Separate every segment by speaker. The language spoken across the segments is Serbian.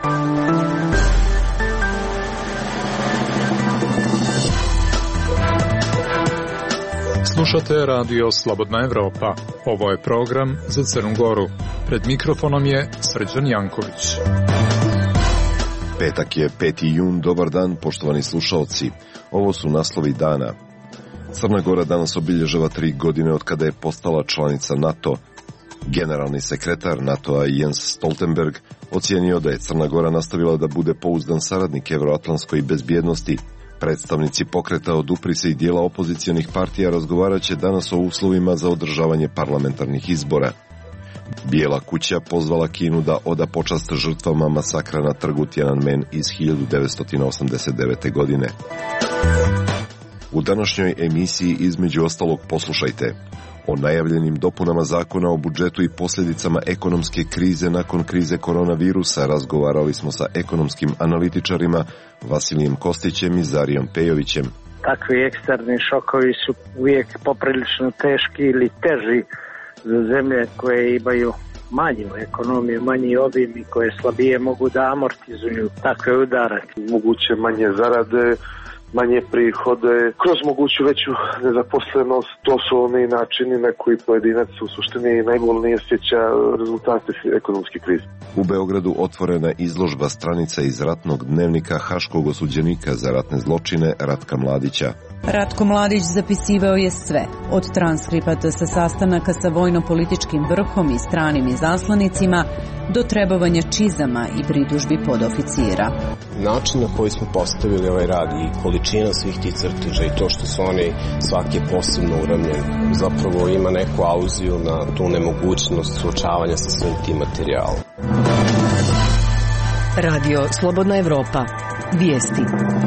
Speaker 1: Slušate radio Slobodna Evropa. Ovo je program za Crnu Goru. Pred mikrofonom je Srđan Janković.
Speaker 2: Petak je 5. jun, dobar dan poštovani slušalci. Ovo su naslovi dana. Crna Gora danas obilježava 3 godine od kada je postala članica NATO. Generalni sekretar NATO-a Jens Stoltenberg ocijenio da je Crna Gora nastavila da bude pouzdan saradnik evroatlantskoj bezbjednosti. Predstavnici pokreta Odupri se i dijela opozicionih partija razgovarat će danas o uslovima za održavanje parlamentarnih izbora. Bijela kuća pozvala Kinu da oda počast žrtvama masakra na trgu Tiananmen iz 1989. godine. U današnjoj emisiji između ostalog poslušajte o najavljenim dopunama zakona o budžetu i posljedicama ekonomske krize nakon krize koronavirusa. Razgovarali smo sa ekonomskim analitičarima Vasilijem Kostićem i Zarijom Pejovićem.
Speaker 3: Takvi eksterni šokovi su uvijek poprilično teški ili teži za zemlje koje imaju manju ekonomiju, manji obim i koje slabije mogu da amortizuju takve udare.
Speaker 4: Moguće manje zarade, manje prihode, kroz moguću veću nezaposlenost. To su oni načini na koji pojedinac u suštini najbolnije osjeća rezultate ekonomske krize.
Speaker 2: U Beogradu otvorena izložba stranica iz ratnog dnevnika haškog osuđenika za ratne zločine Ratka Mladića.
Speaker 5: Ratko Mladić zapisivao je sve, od transkripata sa sastanaka sa vojno-političkim vrhom i stranim izaslanicima, do trebovanja čizama i pritužbi podoficira.
Speaker 6: Način na koji smo postavili ovaj rad i količina svih tih crteža i to što su oni svaki posebno uravnjen, zapravo ima neku aluziju na tu nemogućnost suočavanja sa svim tim materijalom.
Speaker 7: Radio Slobodna Evropa. Vijesti.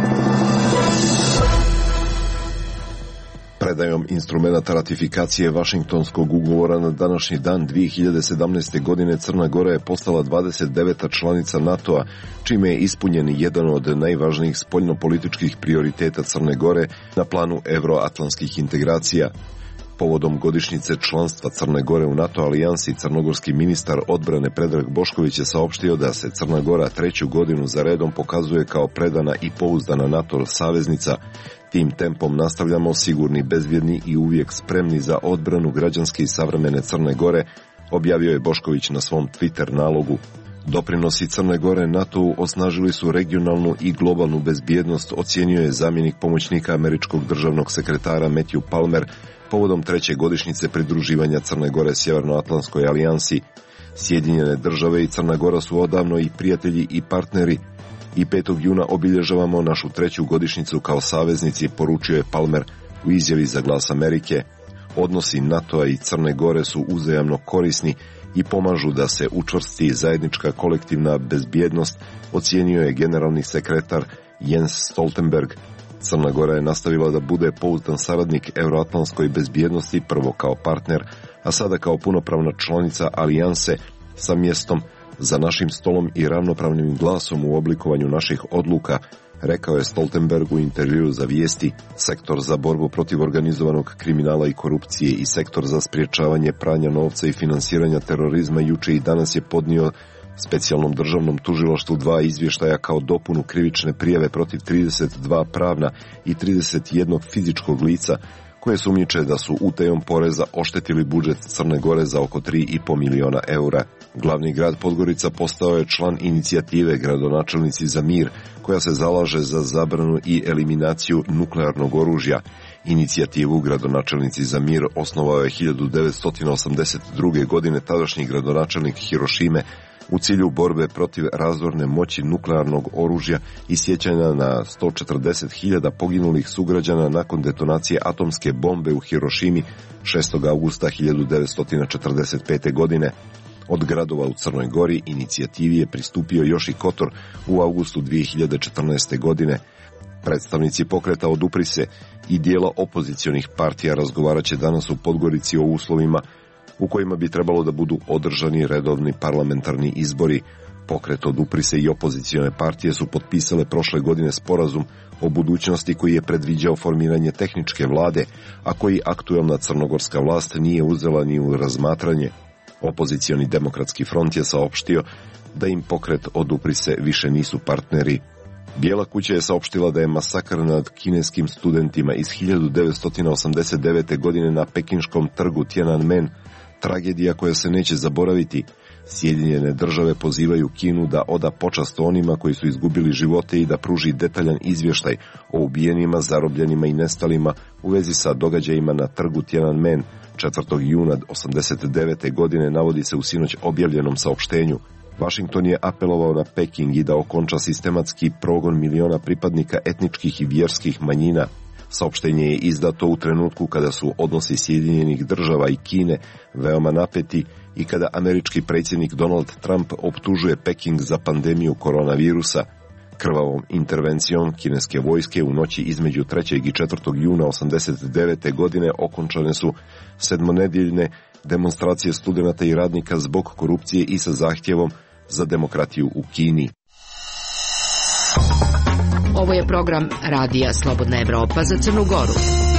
Speaker 2: Predajom instrumenta ratifikacije Vašingtonskog ugovora na današnji dan 2017. godine Crna Gora je postala 29. članica NATO-a, čime je ispunjen jedan od najvažnijih spoljnopolitičkih prioriteta Crne Gore na planu evroatlantskih integracija. Povodom godišnjice članstva Crne Gore u NATO alijansi, crnogorski ministar odbrane Predrag Bošković je saopštio da se Crna Gora 3. godinu za redom pokazuje kao predana i pouzdana NATO saveznica. Tim tempom nastavljamo sigurni, bezbjedni i uvijek spremni za odbranu građanske i savremene Crne Gore, objavio je Bošković na svom Twitter nalogu. Doprinosi Crne Gore NATO-u osnažili su regionalnu i globalnu bezbjednost, ocijenio je zamjenik pomoćnika američkog državnog sekretara Matthew Palmer povodom 3. godišnjice pridruživanja Crne Gore Sjevernoatlantskoj alijansi. Sjedinjene države i Crna Gora su odavno i prijatelji i partneri i 5. juna obilježavamo našu 3. godišnjicu kao saveznici, poručio je Palmer u izjavi za Glas Amerike. Odnosi NATO-a i Crne Gore su uzajamno korisni i pomažu da se učvrsti zajednička kolektivna bezbjednost, ocijenio je generalni sekretar Jens Stoltenberg. Crna Gora je nastavila da bude pouzdan saradnik evroatlantskoj bezbjednosti, prvo kao partner, a sada kao punopravna članica alijanse sa mjestom za našim stolom i ravnopravnim glasom u oblikovanju naših odluka, rekao je Stoltenberg u intervjuu za Vijesti. Sektor za borbu protiv organizovanog kriminala i korupcije i sektor za sprječavanje pranja novca i finansiranja terorizma juče i danas je podnio specijalnom državnom tužilaštvu 2 izvještaja kao dopunu krivične prijave protiv 32 pravna i 31 fizičkog lica koje sumnjiče da su utajom poreza oštetili budžet Crne Gore za oko 3,5 miliona eura. Glavni grad Podgorica postao je član inicijative Gradonačelnici za mir, koja se zalaže za zabranu i eliminaciju nuklearnog oružja. Inicijativu Gradonačelnici za mir osnovao je 1982. godine tadašnji gradonačelnik Hirošime u cilju borbe protiv razorne moći nuklearnog oružja i sjećanja na 140.000 poginulih sugrađana nakon detonacije atomske bombe u Hirošimi 6. augusta 1945. godine. Od gradova u Crnoj Gori inicijativi je pristupio još i Kotor u augustu 2014. godine. Predstavnici pokreta Odupri se i dijela opozicionih partija razgovarat će danas u Podgorici o uslovima u kojima bi trebalo da budu održani redovni parlamentarni izbori. Pokret Odupri se i opozicione partije su potpisale prošle godine sporazum o budućnosti koji je predviđao formiranje tehničke vlade, a koji aktuelna crnogorska vlast nije uzela ni u razmatranje. Opozicioni demokratski front je saopštio da im pokret Odupri se više nisu partneri. Bijela kuća je saopštila da je masakr nad kineskim studentima iz 1989. godine na pekinškom trgu Tiananmen tragedija koja se neće zaboraviti. Sjedinjene države pozivaju Kinu da oda počast onima koji su izgubili živote i da pruži detaljan izvještaj o ubijenima, zarobljenima i nestalima u vezi sa događajima na trgu Tiananmen 4. juna 1989. godine, navodi se u sinoć objavljenom saopštenju. Washington je apelovao na Peking i da okonča sistematski progon miliona pripadnika etničkih i vjerskih manjina. Saopštenje je izdato u trenutku kada su odnosi Sjedinjenih država i Kine veoma napeti i kada američki predsjednik Donald Trump optužuje Peking za pandemiju koronavirusa. Krvavom intervencijom kineske vojske u noći između 3. i 4. juna 1989. godine okončane su sedmonedjeljne demonstracije studenata i radnika zbog korupcije i sa zahtjevom za demokratiju u Kini.
Speaker 7: Ovo je program Radija Slobodna Evropa za Crnu Goru.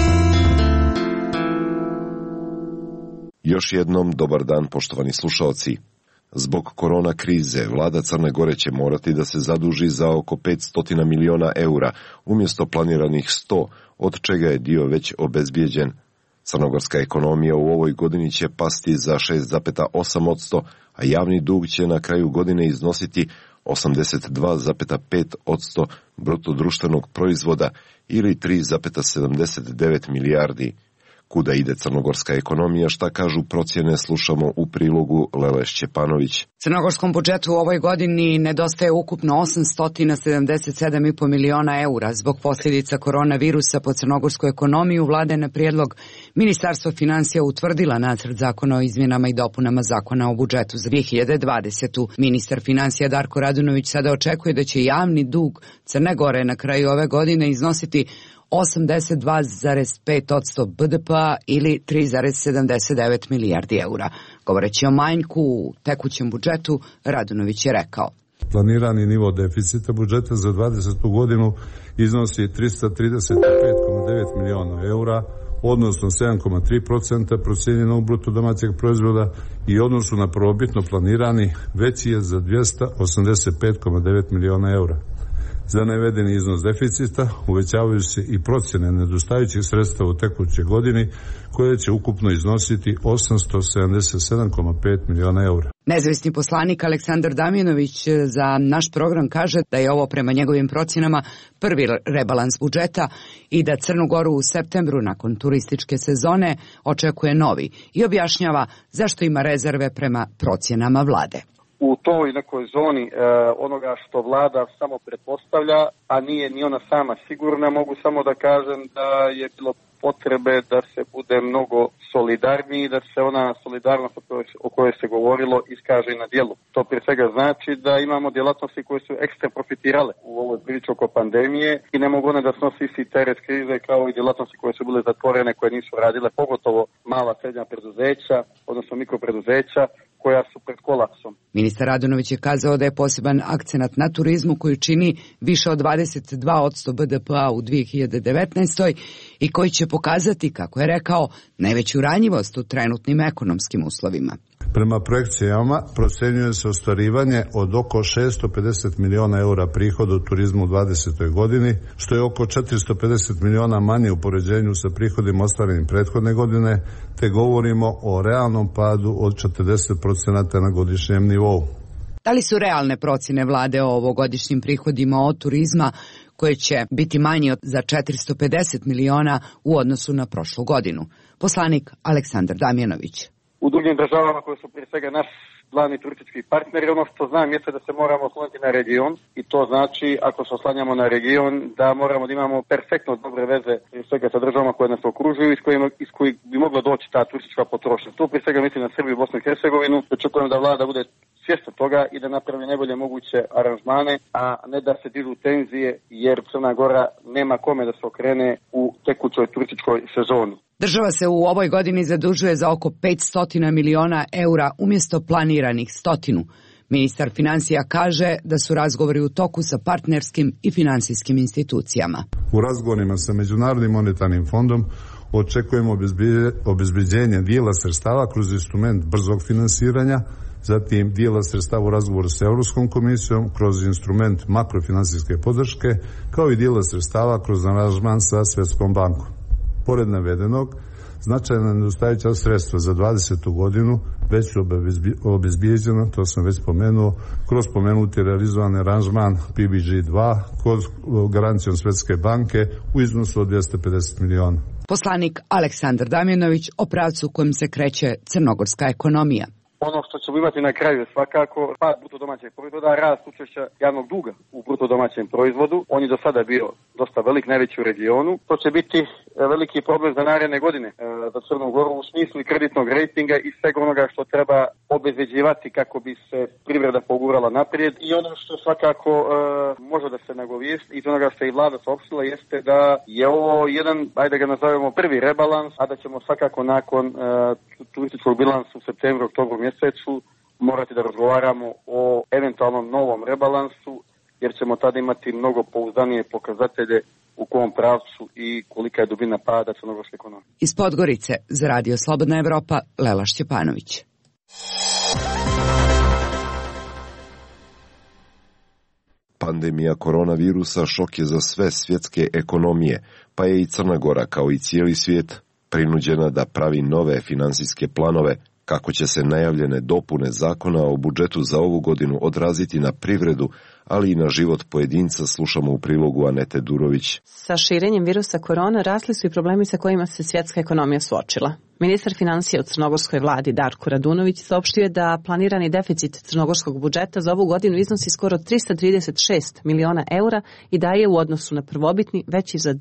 Speaker 2: Još jednom dobar dan, poštovani slušalci. Zbog korona krize, vlada Crne Gore će morati da se zaduži za oko 500 miliona eura, umjesto planiranih 100, od čega je dio već obezbijeđen. Crnogorska ekonomija u ovoj godini će pasti za 6,8%, a javni dug će na kraju godine iznositi 82,5% bruto društvenog proizvoda ili 3,79 milijardi. Kuda ide crnogorska ekonomija, šta kažu procjene, slušamo u prilogu Lele Šćepanović.
Speaker 8: Crnogorskom budžetu u ovoj godini nedostaje ukupno 877,5 miliona eura. Zbog posljedica koronavirusa po crnogorsku ekonomiju, vlada je na prijedlog Ministarstva financija utvrdila nacrt zakona o izmjenama i dopunama zakona o budžetu za 2020. Ministar financija Darko Radunović sada očekuje da će javni dug Crne Gore na kraju ove godine iznositi 82,5% BDP-a ili 3,79 milijardi eura. Govoreći o manjku u tekućem budžetu, Radunović je rekao:
Speaker 9: Planirani nivo deficita budžeta za 20. godinu iznosi 335,9 miliona eura, odnosno 7,3% procijenjenog bruto domaćeg proizvoda i odnosu na prvobitno planirani veći je za 285,9 miliona eura. Za navedeni iznos deficita uvećavaju se i procjene nedostajućih sredstava u tekućoj godini, koje će ukupno iznositi 877,5 miliona eura.
Speaker 8: Nezavisni poslanik Aleksandar Damjanović za naš program kaže da je ovo prema njegovim procjenama prvi rebalans budžeta i da Crnu Goru u septembru nakon turističke sezone očekuje novi i objašnjava zašto ima rezerve prema procjenama vlade.
Speaker 10: U toj nekoj zoni onoga što vlada samo pretpostavlja, a nije ni ona sama sigurna, mogu samo da kažem da je bilo potrebe da se bude mnogo solidarniji, da se ona solidarnost o kojoj se govorilo iskaže i na djelu. To prije svega znači da imamo djelatnosti koje su ekstra profitirale u ovoj priči oko pandemije i ne mogu one da snosi isti teret krize kao i djelatnosti koje su bile zatvorene, koje nisu radile, pogotovo mala srednja preduzeća, odnosno mikropreduzeća, koja su pred kolapsom.
Speaker 8: Ministar Radunović je kazao da je poseban akcenat na turizmu koji čini više od 22% BDP-a u 2019. i koji će pokazati, kako je rekao, najveću ranjivost u trenutnim ekonomskim uslovima.
Speaker 9: Prema projekcijama procenjuje se ostvarivanje od oko 650 miliona eura prihoda u turizmu u 2020. godini, što je oko 450 miliona manje u poređenju sa prihodima ostvarenim prethodne godine, te govorimo o realnom padu od 40% na godišnjem nivou.
Speaker 8: Da li su realne procjene vlade o ovogodišnjim prihodima od turizma koje će biti manji za 450 miliona u odnosu na prošlu godinu? Poslanik Aleksandar Damjanović.
Speaker 10: U drugim državama koje su prije svega naš glavni turistički partneri, ono što znam jeste da se moramo osloniti na region i to znači ako se oslanjamo na region da moramo da imamo perfektno dobre veze prije svega sa državama koje nas okružuju iz kojih bi mogla doći ta turistička potrošnja. Tu prije svega mislim na Srbiju i Bosnu i Hercegovinu. Očekujem da vlada bude svjesna toga i da napravi najbolje moguće aranžmane, a ne da se dižu tenzije jer Crna Gora nema kome da se okrene u tekućoj turističkoj sezoni.
Speaker 8: Država se u ovoj godini zadužuje za oko 500 miliona eura umjesto planiranih 100. Ministar financija kaže da su razgovori u toku sa partnerskim i finansijskim institucijama.
Speaker 9: U razgovorima sa Međunarodnim monetarnim fondom očekujemo obezbeđenje dijela sredstava kroz instrument brzog finansiranja zatim dijela sredstava u razgovoru sa Europskom komisijom kroz instrument makrofinansijske podrške, kao i dijela sredstava kroz aranžman sa Svjetskom bankom. Pored navedenog, značajna nedostajuća sredstva za 20. godinu već su obezbijeđena, to sam već spomenuo, kroz pomenuti realizovan aranžman PBG2 kod garancijom Svjetske banke u iznosu od 250 miliona.
Speaker 8: Poslanik Aleksandar Damjanović o pravcu kojim se kreće crnogorska ekonomija.
Speaker 10: Ono što ćemo imati na kraju je svakako pad bruto domaćeg proizvoda, rast učešća javnog duga u bruto domaćem proizvodu. On je do sada bio dosta velik, najveći u regionu. To će biti veliki problem za naredne godine za Crnu Goru u smislu i kreditnog rejtinga i svega onoga što treba obezbeđivati kako bi se privreda pogurala naprijed. I ono što svakako može da se nagovijesti i onoga što je i vlada saopštila jeste da je ovo jedan, ajde ga nazovemo, prvi rebalans, a da ćemo svakako nakon turističkog bilansa u septembru, oktobru mjesecu morati da razgovaramo o eventualnom novom rebalansu, jer ćemo tada imati mnogo pouzdanije pokazatelje u kom pravcu i kolika je dubina pada crnogorske ekonomije.
Speaker 8: Iz Podgorice za Radio Slobodna Evropa, Lela Šćepanović.
Speaker 2: Pandemija koronavirusa šok je za sve svjetske ekonomije, pa je i Crna Gora, kao i cijeli svijet, prinuđena da pravi nove finansijske planove, kako će se najavljene dopune zakona o budžetu za ovu godinu odraziti na privredu, ali i na život pojedinca, slušamo u prilogu Anete Durović.
Speaker 11: Sa širenjem virusa korona rasli su i problemi sa kojima se svjetska ekonomija suočila. Ministar financija u crnogorskoj vladi Darko Radunović saopštio je da planirani deficit crnogorskog budžeta za ovu godinu iznosi skoro 336 miliona eura i da je u odnosu na prvobitni veći za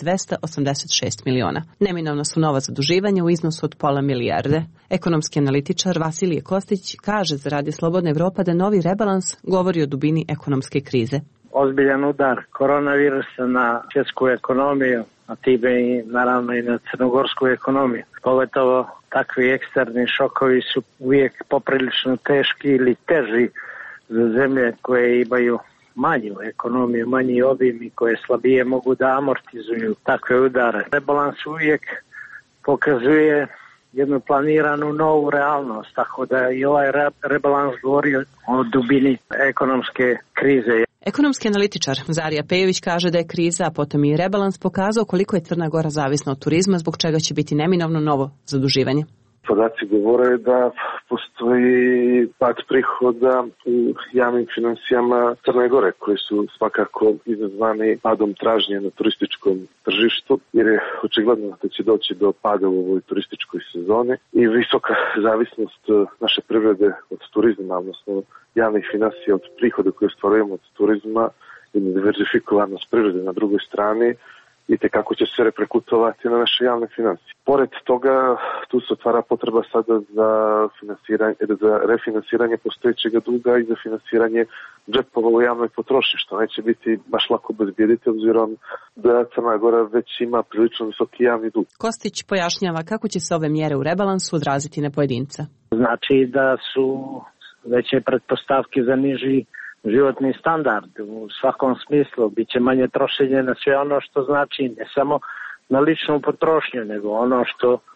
Speaker 11: 286 miliona. Neminovno su nova zaduživanja u iznosu od pola milijarde. Ekonomski analitičar Vasilije Kostić kaže za Radio Slobodna Evropa da novi rebalans govori o dubini ekonomske krize.
Speaker 3: Ozbiljan udar koronavirusa na svjetsku ekonomiju, a time i naravno i na crnogorsku ekonomiju. Pogotovo takvi eksterni šokovi su uvijek poprilično teški ili teži za zemlje koje imaju manju ekonomiju, manji obim i koje slabije mogu da amortizuju takve udare. Rebalans uvijek pokazuje jednu planiranu novu realnost, tako da i ovaj rebalans govori o dubini ekonomske krize.
Speaker 11: Ekonomski analitičar Zarija Pejović kaže da je kriza, a potom i rebalans pokazao koliko je Crna Gora zavisna od turizma, zbog čega će biti neminovno novo zaduživanje.
Speaker 4: Podaci govore da postoji pad prihoda u javnim financijama Crne Gore, koji su svakako izazvani padom tražnje na turističkom tržištu, jer je očigledno da će doći do pada u ovoj turističkoj sezoni i visoka zavisnost naše privrede od turizma, odnosno javnih financija od prihoda koje ostvarujemo od turizma i diverzifikovanost privrede na drugoj strani i kako će se reperkutovati na naše javne financije. Pored toga, tu se otvara potreba sada za refinansiranje postojećeg duga i za finansiranje džepova u javnoj potrošnji, što neće biti baš lako obezbijediti, obzirom da Crna Gora već ima prilično visoki javni dug.
Speaker 11: Kostić pojašnjava kako će se ove mjere u rebalansu odraziti na pojedinca.
Speaker 3: Znači da su veće pretpostavke za niži životni standard u svakom smislu, bit će manje trošenje na sve ono što znači ne samo na ličnu potrošnju, nego ono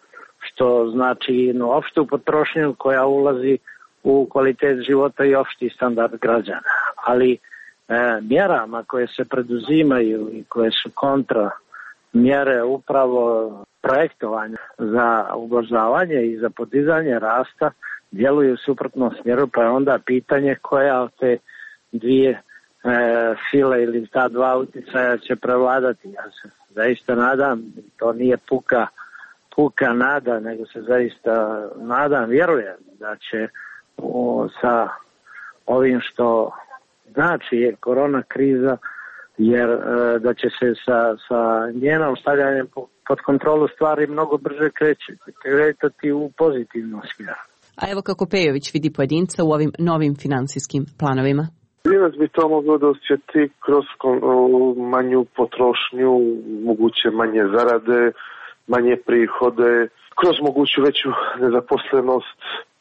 Speaker 3: što znači opštu potrošnju koja ulazi u kvalitet života i opšti standard građana. Ali mjerama koje se preduzimaju i koje su kontra mjere upravo projektovanja za ubrzavanje i za podizanje rasta djeluju u suprotnom smjeru, pa je onda pitanje koja od te dvije sile ili ta dva utjecaja će prevladati. Ja se zaista nadam, to nije puka nada, nego se zaista nadam, vjerujem da će sa ovim što znači je korona kriza, jer da će se sa njenom stavljanjem pod kontrolu stvari mnogo brže kretati u pozitivnom smjeru.
Speaker 11: A evo kako Pejović vidi pojedinca u ovim novim finansijskim planovima.
Speaker 4: Nas bi to moglo da osjeti kroz manju potrošnju, moguće manje zarade, manje prihode, kroz moguću veću nezaposlenost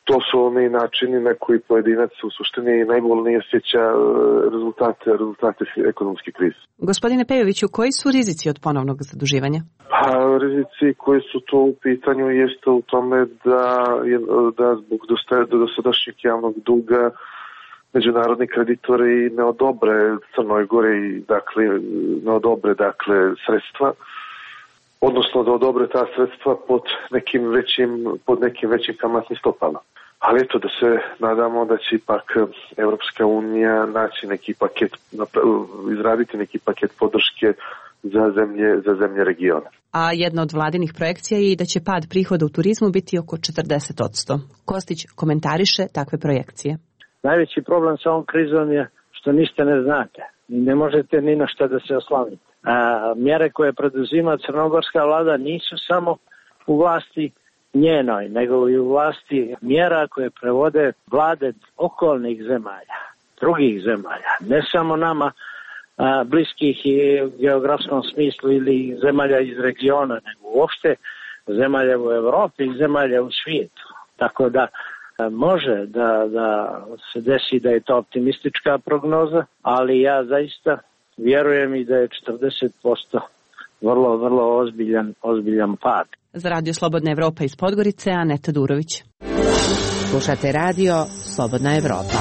Speaker 4: to su oni načini na koji pojedinac u suštini najbolnije osjeća rezultate ekonomske krize.
Speaker 11: Gospodine Pejoviću, koji su rizici od ponovnog zaduživanja?
Speaker 4: Rizici koji su to u pitanju jeste u tome da zbog dosadašnjeg javnog duga međunarodni kreditori ne odobre Crnoj Gori, ne odobre sredstva, odnosno da odobre ta sredstva pod nekim većim kamatnim stopama. Ali eto, da se nadamo da će ipak Evropska unija naći neki paket, izraditi neki paket podrške za zemlje regiona.
Speaker 11: A jedna od vladinih projekcija je i da će pad prihoda u turizmu biti oko 40%. Kostić komentariše takve projekcije.
Speaker 3: Najveći problem sa ovom krizom je što ništa ne znate. Ne možete ni na šta da se oslonite. Mjere koje preduzima crnogorska vlada nisu samo u vlasti njenoj, nego i u vlasti mjera koje prevode vlade okolnih zemalja, drugih zemalja, ne samo nama bliskih i u geografskom smislu ili zemalja iz regiona, nego uopšte zemalja u Evropi i zemalja u svijetu. Tako da može da se desi da je to optimistička prognoza, ali ja zaista vjerujem i da je 40% vrlo, vrlo ozbiljan pad.
Speaker 11: Za Radio Slobodna Evropa iz Podgorice, Aneta Durović.
Speaker 7: Slušate Radio Slobodna Evropa.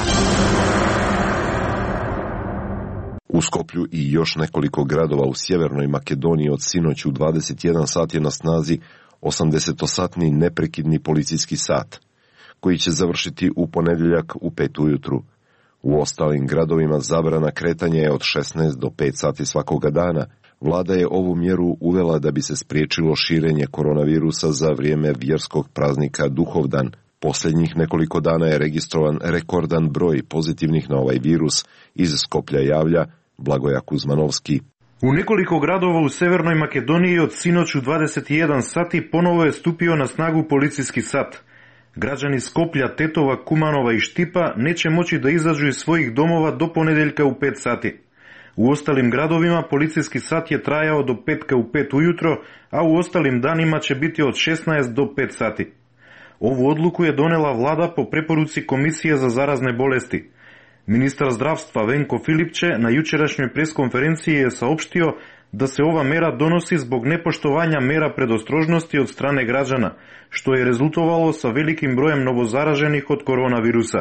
Speaker 2: U Skoplju i još nekoliko gradova u Sjevernoj Makedoniji od sinoć u 21 sat je na snazi 80-satni neprekidni policijski sat, koji će završiti u ponedjeljak u 5 ujutru. U ostalim gradovima zabrana kretanja je od 16 do 5 sati svakoga dana. Vlada je ovu mjeru uvela da bi se spriječilo širenje koronavirusa za vrijeme vjerskog praznika Duhovdan. Posljednjih nekoliko dana je registrovan rekordan broj pozitivnih na ovaj virus, iz Skoplja javlja Blagoja Kuzmanovski.
Speaker 12: U nekoliko gradova u Severnoj Makedoniji od sinoć u 21 sati ponovo je stupio na snagu policijski sat. Građani Skoplja, Tetova, Kumanova i Štipa neće moći da izađu iz svojih domova do ponedeljka u 5 sati. U ostalim gradovima policijski sat je trajao do petka u 5 ujutro, a u ostalim danima će biti od 16 do 5 sati. Ovu odluku je donela vlada po preporuci Komisije za zarazne bolesti. Ministar zdravstva Venko Filipče na jučerašnjoj preskonferenciji je saopštio da se ova mera donosi zbog nepoštovanja mera predostrožnosti od strane građana, što je rezultovalo sa velikim brojem novozaraženih od koronavirusa.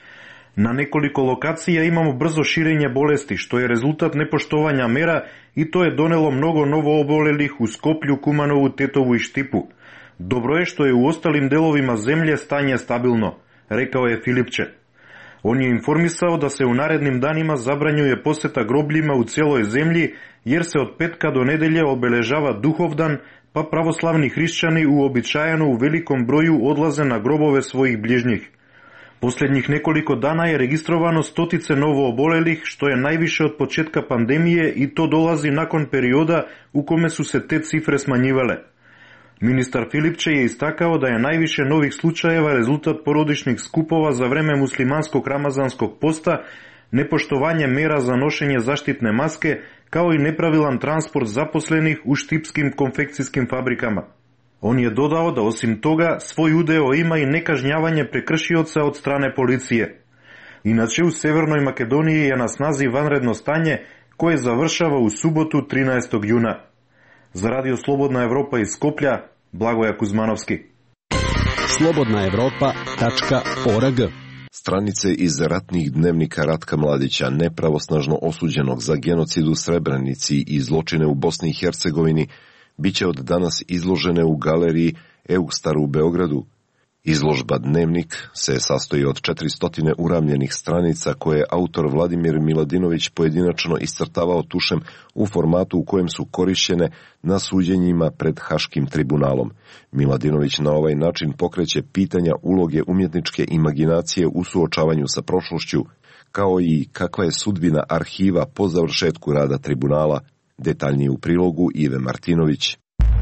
Speaker 12: Na nekoliko lokacija imamo brzo širenje bolesti, što je rezultat nepoštovanja mera i to je donelo mnogo novoobolelih u Skoplju, Kumanovu, Tetovu i Štipu. Dobro je što je u ostalim delovima zemlje stanje stabilno, rekao je Filipče. On je informisao da se u narednim danima zabranjuje poseta grobljima u cijeloj zemlji, jer se od petka do nedelje obeležava Duhovdan, pa pravoslavni hrišćani uobičajeno u velikom broju odlaze na grobove svojih bližnjih. Posljednjih nekoliko dana je registrovano 100 novoobolelih, što je najviše od početka pandemije i to dolazi nakon perioda u kome su se te cifre smanjivale. Ministar Filipče je istakao da je najviše novih slučajeva rezultat porodičnih skupova za vreme muslimanskog ramazanskog posta, nepoštovanje mera za nošenje zaštitne maske, kao i nepravilan transport zaposlenih u štipskim konfekcijskim fabrikama. On je dodao da osim toga svoj udeo ima i nekažnjavanje prekršioca od strane policije. Inače u Severnoj Makedoniji je na snazi vanredno stanje koje završava u subotu 13. juna. Za Radio Slobodna Evropa iz Skoplja, Blagoja Kuzmanovski.
Speaker 13: slobodnaevropa.org.
Speaker 2: Stranice iz ratnih dnevnika Ratka Mladića, nepravosnažno osuđenog za genocid u Srebrenici i zločine u Bosni i Hercegovini, bit će od danas izložene u galeriji Eukstar u Beogradu. Izložba Dnevnik se sastoji od 400 uramljenih stranica koje je autor Vladimir Miladinović pojedinačno iscrtavao tušem u formatu u kojem su korišćene na suđenjima pred Haškim tribunalom. Miladinović na ovaj način pokreće pitanja uloge umjetničke imaginacije u suočavanju sa prošlošću, kao i kakva je sudbina arhiva po završetku rada tribunala. Detaljnije u prilogu Ive Martinović.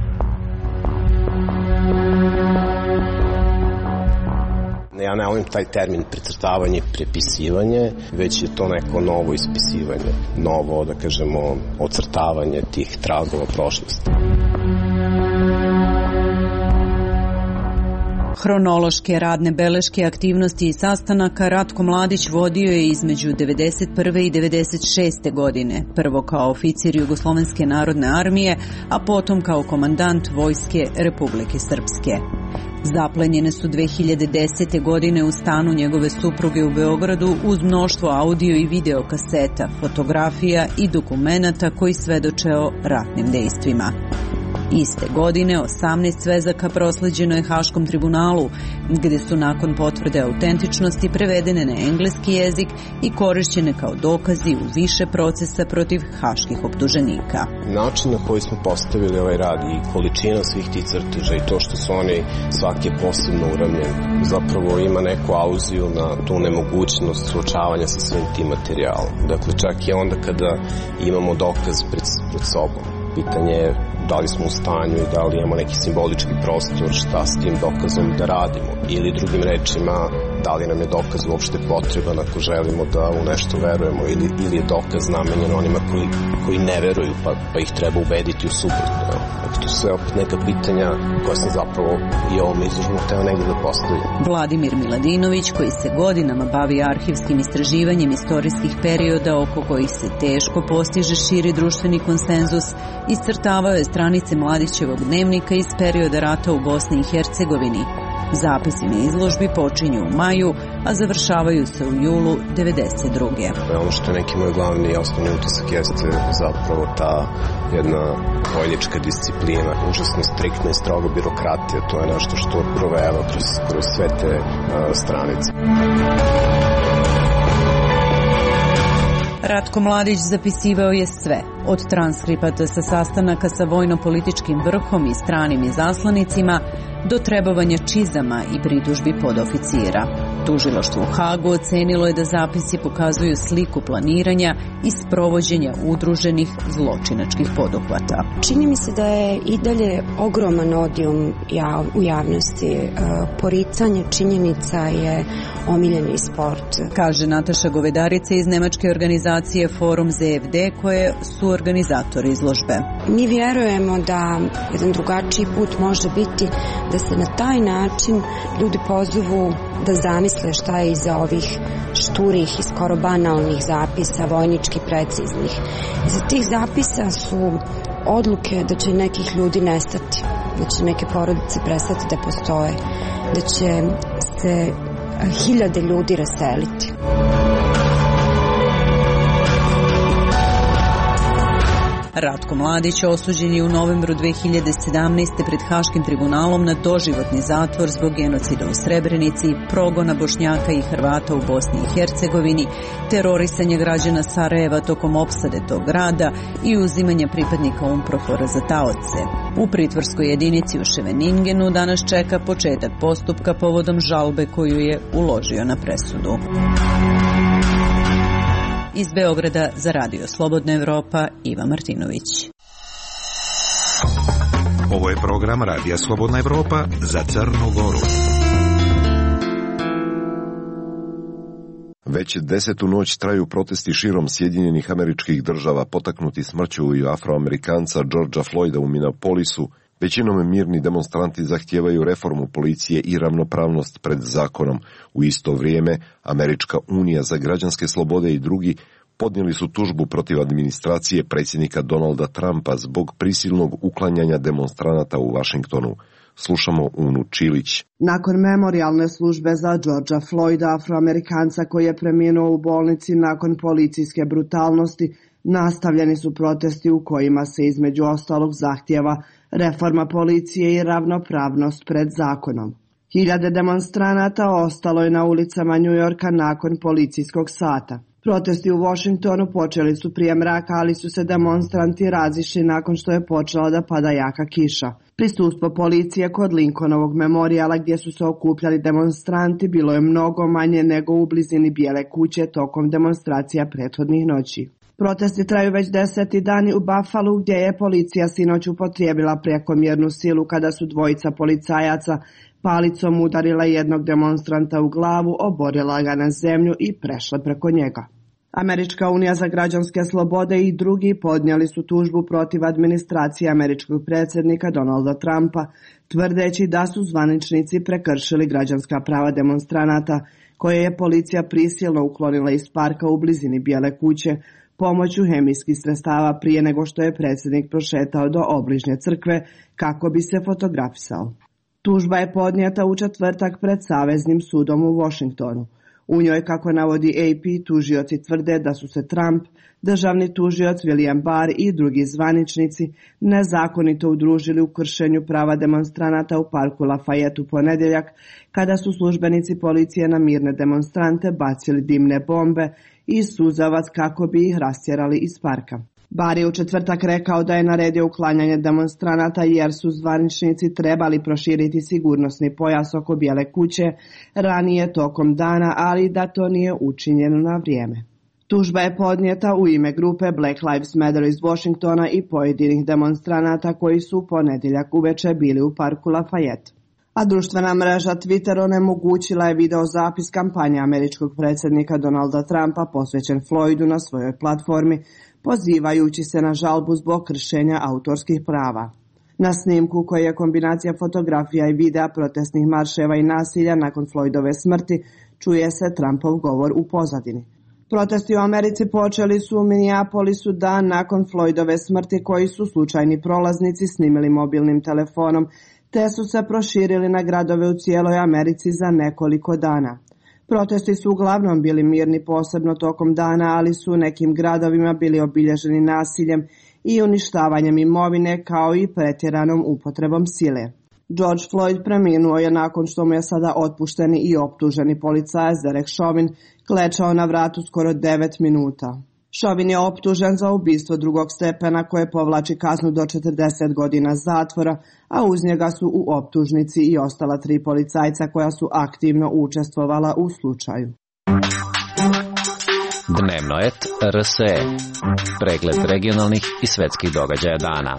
Speaker 6: Ja ne volim taj termin precrtavanje i prepisivanje, već je to neko novo ispisivanje, novo, da kažemo, ocrtavanje tih tragova prošlosti.
Speaker 5: Hronološke radne beleške aktivnosti i sastanaka Ratko Mladić vodio je između 1991. i 1996. godine, prvo kao oficir Jugoslovenske narodne armije, a potom kao komandant Vojske Republike Srpske. Zaplenjene su 2010. godine u stanu njegove supruge u Beogradu uz mnoštvo audio i video kaseta, fotografija i dokumenata koji svedoče o ratnim dejstvima. Iste godine 18 svezaka prosleđeno je Haškom tribunalu, gde su nakon potvrde autentičnosti prevedene na engleski jezik i korišćene kao dokazi u više procesa protiv haških optuženika.
Speaker 6: Način na koji smo postavili ovaj rad i količina svih tih crteža i to što su oni svaki posebno uramljen, zapravo ima neku aluziju na tu nemogućnost suočavanja sa svim tim materijalom. Dakle, čak i onda kada imamo dokaz pred sobom. Pitanje je da li smo u stanju i da li imamo neki simbolički prostor šta s tim dokazom da radimo. Ili drugim rečima, da li nam je dokaz uopšte potreban ako želimo da u nešto verujemo ili je dokaz namenjen onima koji ne veruju pa ih treba ubediti u suprotno. Dakle, to su sve opet neka pitanja koja sam zapravo i ovom izložbom hteo negde da postavim.
Speaker 5: Vladimir Miladinović, koji se godinama bavi arhivskim istraživanjem istorijskih perioda oko kojih se teško postiže širi društveni konsenzus, iscrtavao je stranice Mladićevog dnevnika iz perioda rata u Bosni i Hercegovini. Zapisi na izložbi počinju u maju, a završavaju se u julu 1992.
Speaker 6: Ono što je neki moj glavni i osnovni utisak jeste zapravo ta jedna vojnička disciplina, užasno striktna i strogo birokratija. To je nešto što proveva kroz sve te stranice.
Speaker 5: Ratko Mladić zapisivao je sve, od transkripata sa sastanaka sa vojno-političkim vrhom i stranim izaslanicima do trebovanja čizama i pritužbi podoficira. Tužilaštvo u Hagu ocenilo je da zapisi pokazuju sliku planiranja i sprovođenja udruženih zločinačkih poduhvata.
Speaker 13: Čini mi se da je i dalje ogroman odijum u javnosti. Poricanje činjenica je omiljeni sport.
Speaker 5: Kaže Nataša Govedarica iz nemačke organizacije Forum ZFD, koje su organizatori izložbe.
Speaker 13: Mi vjerujemo da jedan drugačiji put može biti da se na taj način ljudi pozovu da zamisle šta je iza ovih šturih i skoro banalnih zapisa, vojnički preciznih. Iza tih zapisa su odluke da će nekih ljudi nestati, da će neke porodice prestati da postoje, da će se hiljade ljudi raseliti.
Speaker 5: Ratko Mladić osuđen je u novembru 2017. pred Haškim tribunalom na doživotni zatvor zbog genocida u Srebrenici, progona Bošnjaka i Hrvata u Bosni i Hercegovini, terorisanja građana Sarajeva tokom opsade tog grada i uzimanja pripadnika UNPROFOR-a za taoce. U pritvorskoj jedinici u Ševeningenu danas čeka početak postupka povodom žalbe koju je uložio na presudu. Iz Beograda za Radio Slobodna Evropa, Iva Martinović.
Speaker 14: Ovo je program Radija Slobodna Evropa za Crnu Goru.
Speaker 2: Već 10. noć traju protesti širom Sjedinjenih Američkih Država potaknuti smrću i Afroamerikanca Georgea Floyda u Minneapolisu. Većinom mirni demonstranti zahtijevaju reformu policije i ravnopravnost pred zakonom. U isto vrijeme, Američka unija za građanske slobode i drugi podnijeli su tužbu protiv administracije predsjednika Donalda Trumpa zbog prisilnog uklanjanja demonstranata u Vašingtonu. Slušamo Unu Čilić.
Speaker 15: Nakon memorijalne službe za Georgea Floyda, Afroamerikanca koji je preminuo u bolnici nakon policijske brutalnosti, nastavljeni su protesti u kojima se između ostalog zahtijeva reforma policije i ravnopravnost pred zakonom. Hiljade demonstranata ostalo je na ulicama Njujorka nakon policijskog sata. Protesti u Washingtonu počeli su prije mraka, ali su se demonstranti razišli nakon što je počela da pada jaka kiša. Prisustvo policije kod Lincolnovog memorijala gdje su se okupljali demonstranti bilo je mnogo manje nego u blizini Bijele kuće tokom demonstracija prethodnih noći. Protesti traju već 10. dan u Buffalu gdje je policija sinoć upotrijebila prekomjernu silu kada su dvojica policajaca palicom udarila jednog demonstranta u glavu, oborila ga na zemlju i prešla preko njega. Američka unija za građanske slobode i drugi podnijeli su tužbu protiv administracije američkog predsjednika Donalda Trumpa, tvrdeći da su zvaničnici prekršili građanska prava demonstranata, koje je policija prisilno uklonila iz parka u blizini Bijele kuće pomoću hemijskih sredstava prije nego što je predsjednik prošetao do obližnje crkve kako bi se fotografisao. Tužba je podnijeta u četvrtak pred Saveznim sudom u Washingtonu. U njoj, kako navodi AP, tužioci tvrde da su se Trump, državni tužioc William Barr i drugi zvaničnici nezakonito udružili u kršenju prava demonstranata u parku Lafayette u ponedjeljak, kada su službenici policije na mirne demonstrante bacili dimne bombe i suzavac kako bi ih rastjerali iz parka. Barr je u četvrtak rekao da je naredio uklanjanje demonstranata jer su zvaničnici trebali proširiti sigurnosni pojas oko Bijele kuće ranije tokom dana, ali da to nije učinjeno na vrijeme. Tužba je podnijeta u ime grupe Black Lives Matter iz Washingtona i pojedinih demonstranata koji su u ponedjeljak uveče bili u parku Lafayette. A društvena mreža Twitter onemogućila je video zapis kampanje američkog predsjednika Donalda Trumpa posvećen Floydu na svojoj platformi, pozivajući se na žalbu zbog kršenja autorskih prava. Na snimku, koji je kombinacija fotografija i videa protestnih marševa i nasilja nakon Floydove smrti, čuje se Trumpov govor u pozadini. Protesti u Americi počeli su u Minneapolisu dan nakon Floydove smrti, koji su slučajni prolaznici snimili mobilnim telefonom, te su se proširili na gradove u cijeloj Americi za nekoliko dana. Protesti su uglavnom bili mirni, posebno tokom dana, ali su u nekim gradovima bili obilježeni nasiljem i uništavanjem imovine, kao i pretjeranom upotrebom sile. George Floyd preminuo je nakon što mu je sada otpušteni i optuženi policajac Derek Chauvin klečao na vratu skoro 9 minuta. Chauvin je optužen za ubistvo drugog stepena koje povlači kaznu do 40 godina zatvora, a uz njega su u optužnici i ostala 3 policajca koja su aktivno učestvovala u slučaju.
Speaker 16: Dnevnoet RSE. Pregled regionalnih i svetskih događaja dana.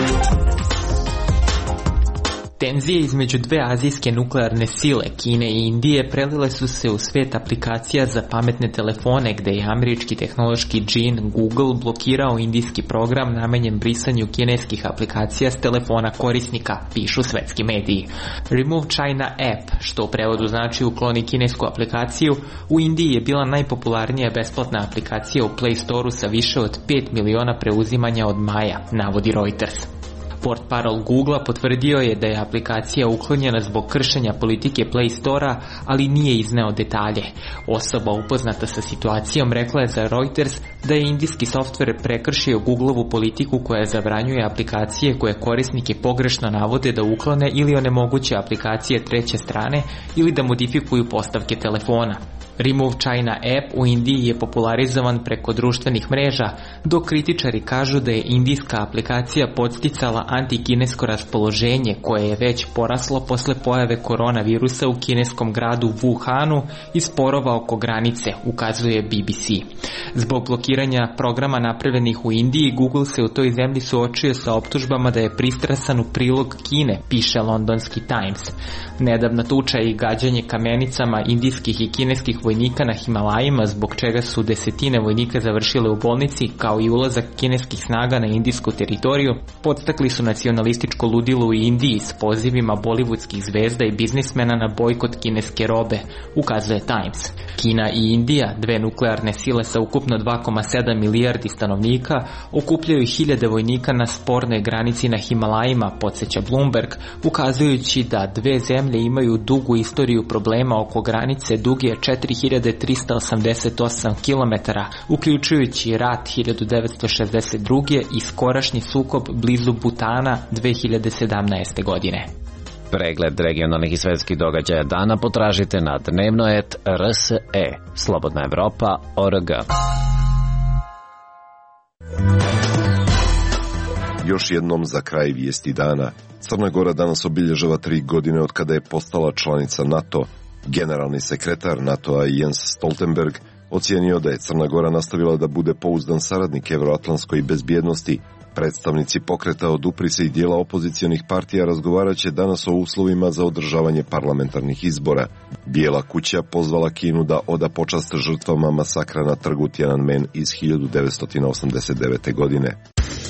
Speaker 17: Tenzije između dve azijske nuklearne sile, Kine i Indije, prelile su se u svet aplikacija za pametne telefone, gde je američki tehnološki džin Google blokirao indijski program namenjen brisanju kineskih aplikacija s telefona korisnika, pišu svetski mediji. Remove China App, što u prevodu znači ukloni kinesku aplikaciju, u Indiji je bila najpopularnija besplatna aplikacija u Play Store-u sa više od 5 miliona preuzimanja od maja, navodi Reuters. Portparol Google-a potvrdio je da je aplikacija uklonjena zbog kršenja politike Play Store-a, ali nije izneo detalje. Osoba upoznata sa situacijom rekla je za Reuters da je indijski softver prekršio Google-ovu politiku koja zabranjuje aplikacije koje korisnike pogrešno navode da uklone ili onemoguće aplikacije treće strane ili da modifikuju postavke telefona. Remove China App u Indiji je popularizovan preko društvenih mreža, dok kritičari kažu da je indijska aplikacija podsticala antikinesko raspoloženje koje je već poraslo posle pojave koronavirusa u kineskom gradu Wuhanu i sporova oko granice, ukazuje BBC. Zbog blokiranja programa napravljenih u Indiji, Google se u toj zemlji suočio sa optužbama da je pristrasan u prilog Kine, piše londonski Times. Nedavna tuča i gađanje kamenicama indijskih i kineskih vojnika na Himalajima, zbog čega su desetine vojnika završile u bolnici, kao i ulazak kineskih snaga na indijsku teritoriju, podstakli su nacionalističko ludilo u Indiji s pozivima bollywoodskih zvezda i biznismena na bojkot kineske robe, ukazuje Times. Kina i Indija, dve nuklearne sile sa ukupno 2,7 milijardi stanovnika, okupljaju hiljade vojnika na spornoj granici na Himalajima, podsjeća Bloomberg, ukazujući da dve zemlje imaju dugu istoriju problema oko granice duge 4388 km, uključujući rat 1962. i skorašnji sukob blizu Butana 2017. godine.
Speaker 16: Pregled regionalnih i svetskih događaja dana potražite na Dnevnoet RSE, Slobodna Evropa.org.
Speaker 2: Još jednom za kraj vijesti dana. Crna Gora danas obilježava 3 godine od kada je postala članica NATO. Generalni sekretar NATO-a Jens Stoltenberg ocijenio da je Crna Gora nastavila da bude pouzdan saradnik evroatlantskoj bezbjednosti, Predstavnici pokreta Odupri se i dijela opozicionih partija razgovarat će danas o uslovima za održavanje parlamentarnih izbora. Bijela kuća pozvala Kinu da oda počast žrtvama masakra na trgu Tiananmen iz 1989. godine.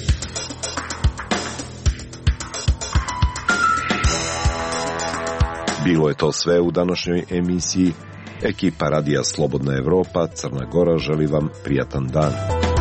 Speaker 2: Bilo je to sve u današnjoj emisiji. Ekipa Radija Slobodna Evropa, Crna Gora želi vam prijatan dan.